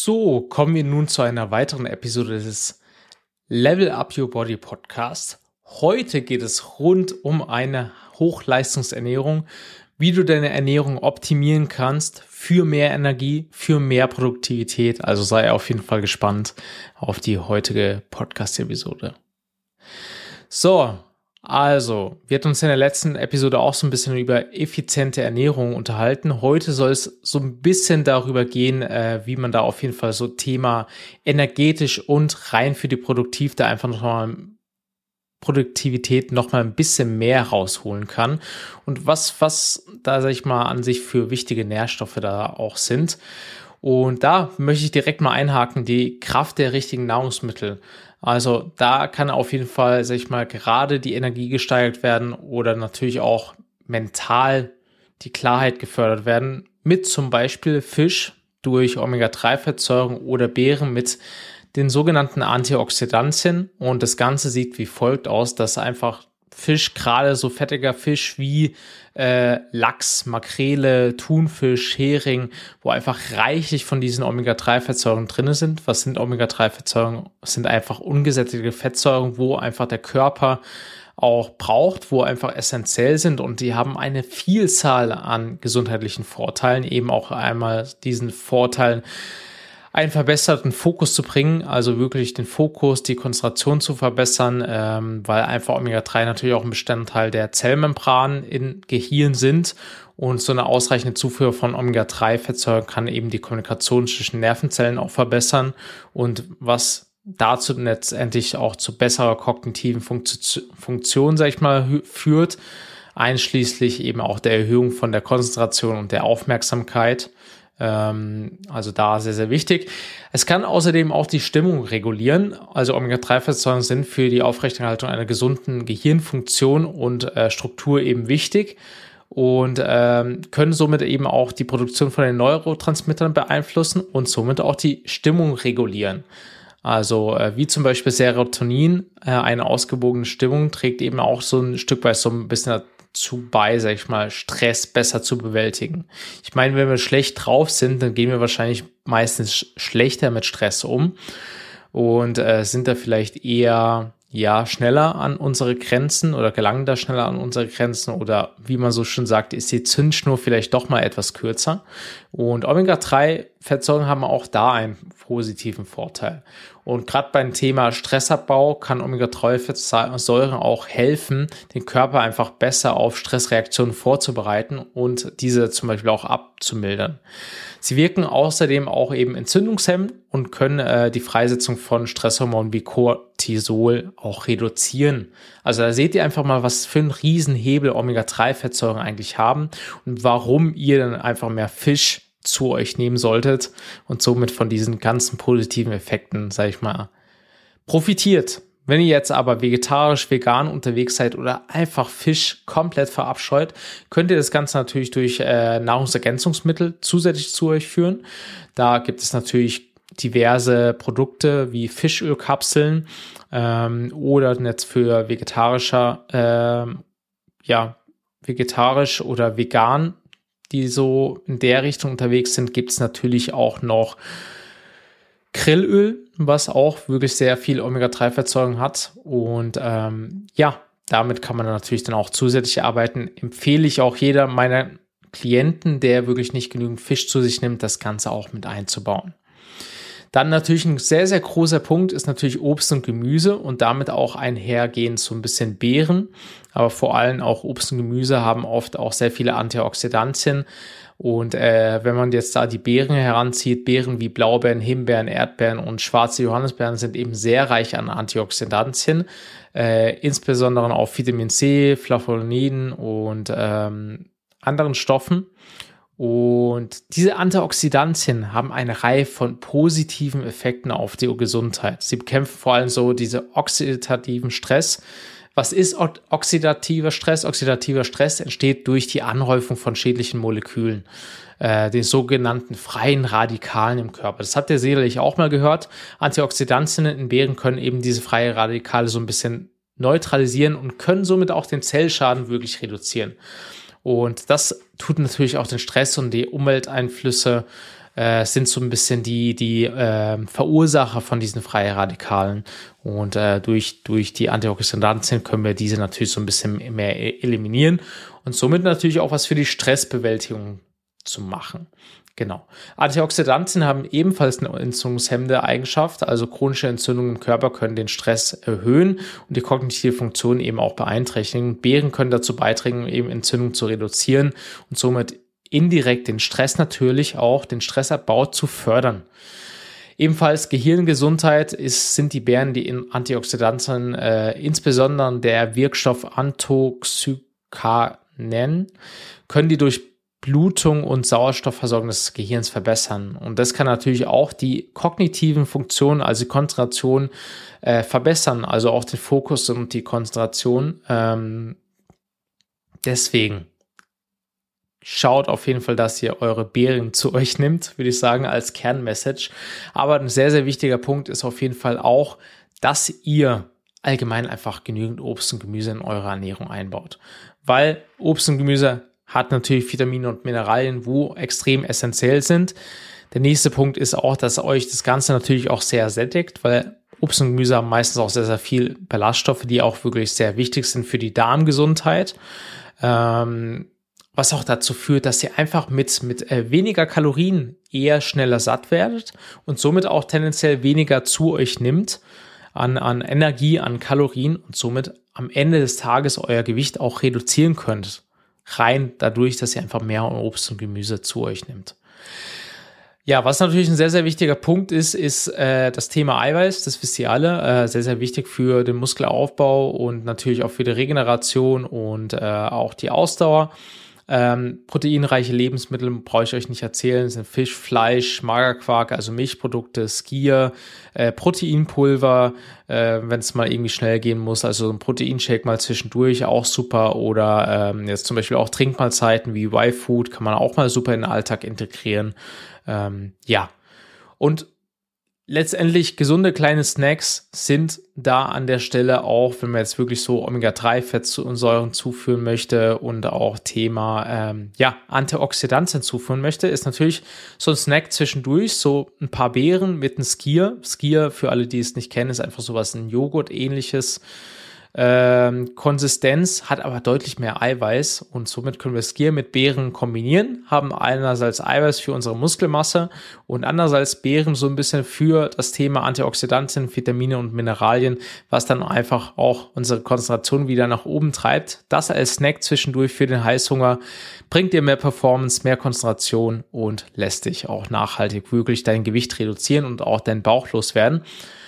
So, kommen wir nun zu einer weiteren Episode des Level Up Your Body Podcast. Heute geht es rund um eine Hochleistungsernährung, wie du deine Ernährung optimieren kannst für mehr Energie, für mehr Produktivität. Also sei auf jeden Fall gespannt auf die heutige Podcast-Episode. So, also, wir hatten uns in der letzten Episode auch so ein bisschen über effiziente Ernährung unterhalten. Heute soll es so ein bisschen darüber gehen, wie man da auf jeden Fall so Thema energetisch und rein für die Produktivität noch mal ein bisschen mehr rausholen kann. Und was da, sag ich mal, an sich für wichtige Nährstoffe da auch sind. Und da möchte ich direkt mal einhaken, die Kraft der richtigen Nahrungsmittel. Also da kann auf jeden Fall, sag ich mal, gerade die Energie gesteigert werden oder natürlich auch mental die Klarheit gefördert werden mit zum Beispiel Fisch durch Omega-3-Fettsäuren oder Beeren mit den sogenannten Antioxidantien. Und das Ganze sieht wie folgt aus, dass einfach Fisch, gerade so fettiger Fisch wie Lachs, Makrele, Thunfisch, Hering, wo einfach reichlich von diesen Omega-3-Fettsäuren drin sind. Was sind Omega-3-Fettsäuren? Es sind einfach ungesättigte Fettsäuren, wo einfach der Körper auch braucht, wo einfach essentiell sind, und die haben eine Vielzahl an gesundheitlichen Vorteilen, eben auch einmal diesen Vorteilen einen verbesserten Fokus zu bringen, also wirklich den Fokus, die Konzentration zu verbessern, weil einfach Omega-3 natürlich auch ein Bestandteil der Zellmembran im Gehirn sind, und so eine ausreichende Zufuhr von Omega-3-Fettsäuren kann eben die Kommunikation zwischen Nervenzellen auch verbessern, und was dazu letztendlich auch zu besserer kognitiven Funktion, sag ich mal, führt, einschließlich eben auch der Erhöhung von der Konzentration und der Aufmerksamkeit. Also da sehr, sehr wichtig. Es kann außerdem auch die Stimmung regulieren. Also Omega-3-Fettsäuren sind für die Aufrechterhaltung einer gesunden Gehirnfunktion und Struktur eben wichtig und können somit eben auch die Produktion von den Neurotransmittern beeinflussen und somit auch die Stimmung regulieren. Also wie zum Beispiel Serotonin, eine ausgewogene Stimmung trägt eben auch so ein Stück weit so ein bisschen dazu bei, sag ich mal, Stress besser zu bewältigen. Ich meine, wenn wir schlecht drauf sind, dann gehen wir wahrscheinlich meistens schlechter mit Stress um und sind da vielleicht eher schneller an unsere Grenzen oder gelangen da schneller an unsere Grenzen, oder wie man so schön sagt, ist die Zündschnur vielleicht doch mal etwas kürzer. Und Omega-3-Fettsäuren haben auch da einen positiven Vorteil. Und gerade beim Thema Stressabbau kann Omega-3-Fettsäuren auch helfen, den Körper einfach besser auf Stressreaktionen vorzubereiten und diese zum Beispiel auch abzumildern. Sie wirken außerdem auch eben entzündungshemmend und können die Freisetzung von Stresshormonen wie Cortisol auch reduzieren. Also da seht ihr einfach mal, was für einen Riesenhebel Omega-3-Fettsäuren eigentlich haben und warum ihr dann einfach mehr Fisch zu euch nehmen solltet und somit von diesen ganzen positiven Effekten, sag ich mal, profitiert. Wenn ihr jetzt aber vegetarisch, vegan unterwegs seid oder einfach Fisch komplett verabscheut, könnt ihr das Ganze natürlich durch Nahrungsergänzungsmittel zusätzlich zu euch führen. Da gibt es natürlich diverse Produkte wie Fischölkapseln oder jetzt für vegetarisch oder vegan, die so in der Richtung unterwegs sind, gibt es natürlich auch noch Krillöl, was auch wirklich sehr viel Omega-3-Fettsäuren hat. Und damit kann man natürlich dann auch zusätzlich arbeiten. Empfehle ich auch jeder meiner Klienten, der wirklich nicht genügend Fisch zu sich nimmt, das Ganze auch mit einzubauen. Dann natürlich ein sehr, sehr großer Punkt ist natürlich Obst und Gemüse und damit auch einhergehend so ein bisschen Beeren. Aber vor allem auch Obst und Gemüse haben oft auch sehr viele Antioxidantien. Und wenn man jetzt da die Beeren heranzieht, Beeren wie Blaubeeren, Himbeeren, Erdbeeren und schwarze Johannisbeeren sind eben sehr reich an Antioxidantien, insbesondere auf Vitamin C, Flavonoiden und anderen Stoffen. Und diese Antioxidantien haben eine Reihe von positiven Effekten auf die Gesundheit. Sie bekämpfen vor allem so diese oxidativen Stress. Was ist oxidativer Stress? Oxidativer Stress entsteht durch die Anhäufung von schädlichen Molekülen, den sogenannten freien Radikalen im Körper. Das habt ihr sicherlich auch mal gehört. Antioxidantien in Beeren können eben diese freien Radikale so ein bisschen neutralisieren und können somit auch den Zellschaden wirklich reduzieren. Und das tut natürlich auch den Stress und die Umwelteinflüsse sind so ein bisschen die Verursacher von diesen freien Radikalen. Und durch die Antioxidantien können wir diese natürlich so ein bisschen mehr eliminieren und somit natürlich auch was für die Stressbewältigung zu machen. Genau. Antioxidantien haben ebenfalls eine entzündungshemmende Eigenschaft, also chronische Entzündungen im Körper können den Stress erhöhen und die kognitive Funktion eben auch beeinträchtigen. Beeren können dazu beitragen, eben Entzündung zu reduzieren und somit indirekt den Stress natürlich auch, den Stressabbau zu fördern. Ebenfalls Gehirngesundheit sind die Beeren, die in Antioxidantien, insbesondere der Wirkstoff Anthoxykanen, können die durch Blutung und Sauerstoffversorgung des Gehirns verbessern. Und das kann natürlich auch die kognitiven Funktionen, also die Konzentration, verbessern, also auch den Fokus und die Konzentration. Deswegen schaut auf jeden Fall, dass ihr eure Beeren zu euch nimmt, würde ich sagen, als Kernmessage. Aber ein sehr, sehr wichtiger Punkt ist auf jeden Fall auch, dass ihr allgemein einfach genügend Obst und Gemüse in eure Ernährung einbaut. Weil Obst und Gemüse hat natürlich Vitamine und Mineralien, wo extrem essentiell sind. Der nächste Punkt ist auch, dass euch das Ganze natürlich auch sehr sättigt, weil Obst und Gemüse haben meistens auch sehr, sehr viel Ballaststoffe, die auch wirklich sehr wichtig sind für die Darmgesundheit. Was auch dazu führt, dass ihr einfach mit weniger Kalorien eher schneller satt werdet und somit auch tendenziell weniger zu euch nimmt an Energie, an Kalorien und somit am Ende des Tages euer Gewicht auch reduzieren könnt. Rein dadurch, dass ihr einfach mehr Obst und Gemüse zu euch nimmt. Ja, was natürlich ein sehr, sehr wichtiger Punkt ist das Thema Eiweiß. Das wisst ihr alle. Sehr, sehr wichtig für den Muskelaufbau und natürlich auch für die Regeneration und auch die Ausdauer. Proteinreiche Lebensmittel brauche ich euch nicht erzählen, sind Fisch, Fleisch, Magerquark, also Milchprodukte, Skier, Proteinpulver, wenn es mal irgendwie schnell gehen muss, also ein Proteinshake mal zwischendurch auch super oder jetzt zum Beispiel auch Trinkmahlzeiten wie Y-Food kann man auch mal super in den Alltag integrieren. Ja, und letztendlich gesunde kleine Snacks sind da an der Stelle auch, wenn man jetzt wirklich so Omega-3-Fettsäuren zuführen möchte und auch Thema Antioxidantien zuführen möchte, ist natürlich so ein Snack zwischendurch, so ein paar Beeren mit einem Skier. Skier, für alle, die es nicht kennen, ist einfach sowas, ein Joghurt-ähnliches Konsistenz, hat aber deutlich mehr Eiweiß und somit können wir Skier mit Beeren kombinieren, haben einerseits Eiweiß für unsere Muskelmasse und andererseits Beeren so ein bisschen für das Thema Antioxidantien, Vitamine und Mineralien, was dann einfach auch unsere Konzentration wieder nach oben treibt. Das als Snack zwischendurch für den Heißhunger bringt dir mehr Performance, mehr Konzentration und lässt dich auch nachhaltig wirklich dein Gewicht reduzieren und auch deinen Bauch loswerden.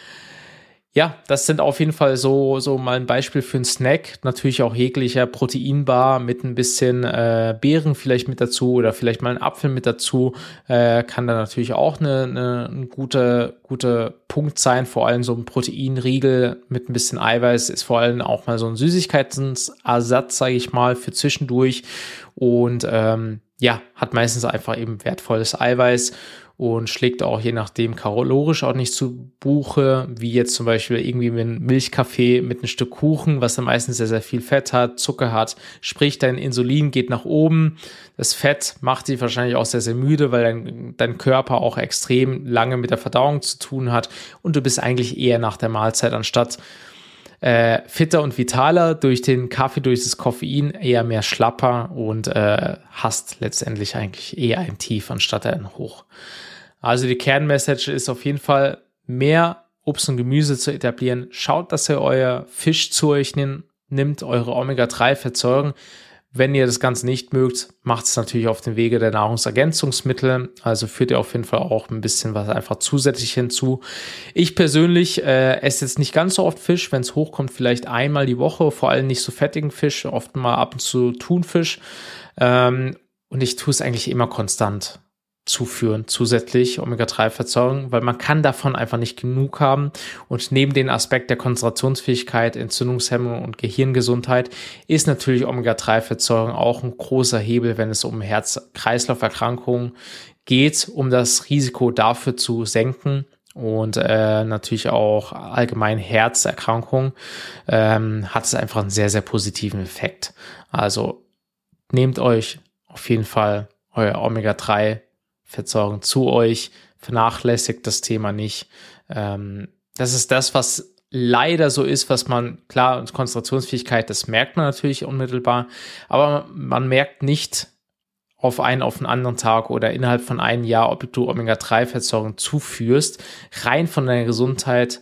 Ja, das sind auf jeden Fall so mal ein Beispiel für einen Snack. Natürlich auch jeglicher Proteinbar mit ein bisschen Beeren vielleicht mit dazu oder vielleicht mal einen Apfel mit dazu. Kann da natürlich auch ein guter Punkt sein. Vor allem so ein Proteinriegel mit ein bisschen Eiweiß ist vor allem auch mal so ein Süßigkeitsersatz, sage ich mal, für zwischendurch. Und hat meistens einfach eben wertvolles Eiweiß und schlägt auch je nachdem kalorisch auch nicht zu Buche, wie jetzt zum Beispiel irgendwie mit einem Milchkaffee mit einem Stück Kuchen, was dann meistens sehr, sehr viel Fett hat, Zucker hat, sprich dein Insulin geht nach oben, das Fett macht dich wahrscheinlich auch sehr, sehr müde, weil dein Körper auch extrem lange mit der Verdauung zu tun hat und du bist eigentlich eher nach der Mahlzeit anstatt fitter und vitaler durch den Kaffee, durch das Koffein eher mehr schlapper und hast letztendlich eigentlich eher ein Tief anstatt ein Hoch. Also die Kernmessage ist auf jeden Fall, mehr Obst und Gemüse zu etablieren. Schaut, dass ihr euer Fisch zu euch nimmt, eure Omega-3-Fettsäuren. Wenn ihr das Ganze nicht mögt, macht es natürlich auf dem Wege der Nahrungsergänzungsmittel. Also führt ihr auf jeden Fall auch ein bisschen was einfach zusätzlich hinzu. Ich persönlich esse jetzt nicht ganz so oft Fisch. Wenn es hochkommt, vielleicht einmal die Woche. Vor allem nicht so fettigen Fisch, oft mal ab und zu Thunfisch. Und ich tue es eigentlich immer konstant zuführen, zusätzlich Omega-3-Fettsäuren, weil man kann davon einfach nicht genug haben. Und neben den Aspekt der Konzentrationsfähigkeit, Entzündungshemmung und Gehirngesundheit ist natürlich Omega-3-Fettsäuren auch ein großer Hebel, wenn es um Herz-Kreislauf-Erkrankungen geht, um das Risiko dafür zu senken. Und natürlich auch allgemein Herzerkrankungen hat es einfach einen sehr, sehr positiven Effekt. Also nehmt euch auf jeden Fall euer Omega-3 Fettsäuren zu euch, vernachlässigt das Thema nicht. Das ist das, was leider so ist, was man, klar, Konzentrationsfähigkeit, das merkt man natürlich unmittelbar, aber man merkt nicht auf einen anderen Tag oder innerhalb von einem Jahr, ob du Omega-3-Fettsäuren zuführst, rein von deiner Gesundheit,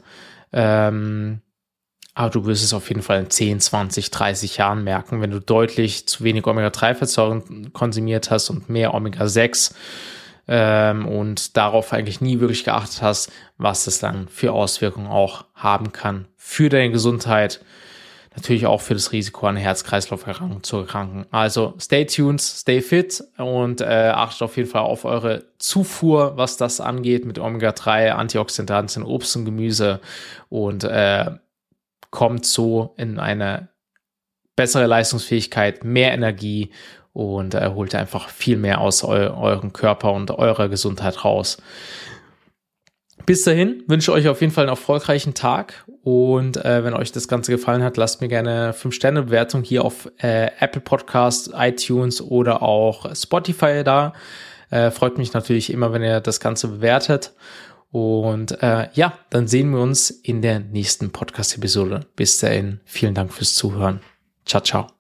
aber du wirst es auf jeden Fall in 10, 20, 30 Jahren merken, wenn du deutlich zu wenig Omega-3-Fettsäuren konsumiert hast und mehr Omega-6 und darauf eigentlich nie wirklich geachtet hast, was das dann für Auswirkungen auch haben kann für deine Gesundheit, natürlich auch für das Risiko an Herz-Kreislauf-Erkrankungen zu erkranken. Also stay tuned, stay fit und achtet auf jeden Fall auf eure Zufuhr, was das angeht mit Omega-3, Antioxidantien, Obst und Gemüse und kommt so in eine bessere Leistungsfähigkeit, mehr Energie und holt einfach viel mehr aus eurem Körper und eurer Gesundheit raus. Bis dahin wünsche ich euch auf jeden Fall einen erfolgreichen Tag und wenn euch das Ganze gefallen hat, lasst mir gerne 5-Sterne-Bewertung hier auf Apple Podcasts, iTunes oder auch Spotify da. Freut mich natürlich immer, wenn ihr das Ganze bewertet. Und dann sehen wir uns in der nächsten Podcast-Episode. Bis dahin, vielen Dank fürs Zuhören. Ciao, ciao.